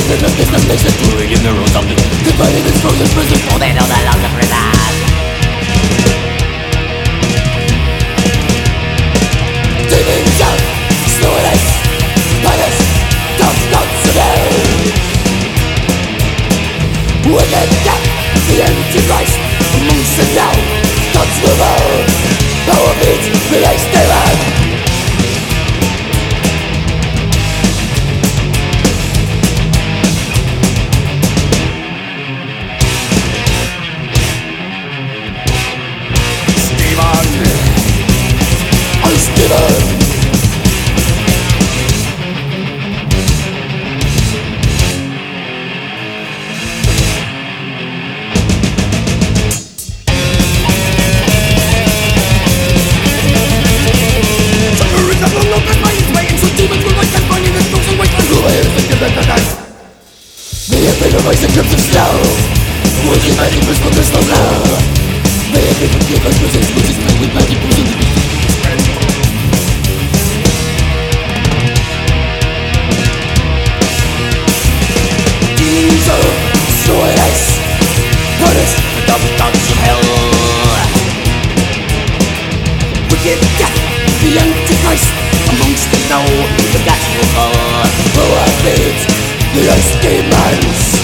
Reading the rules of the divided and frozen prison, for they know the laws of prison. Demons of slowness, punish, tough gods of hell. Wicked death, the Antichrist, amongst the now, God's river. Power beats the ice demon. Voice in grips of snow, working by the crystal crystal glow. May I be forgiven for six losses filled with magic pools and the demons of snow and ice, punish the dumb gods of hell. Wicked death, the Antichrist, amongst the now, the gods will fall. Power beats the ice demons.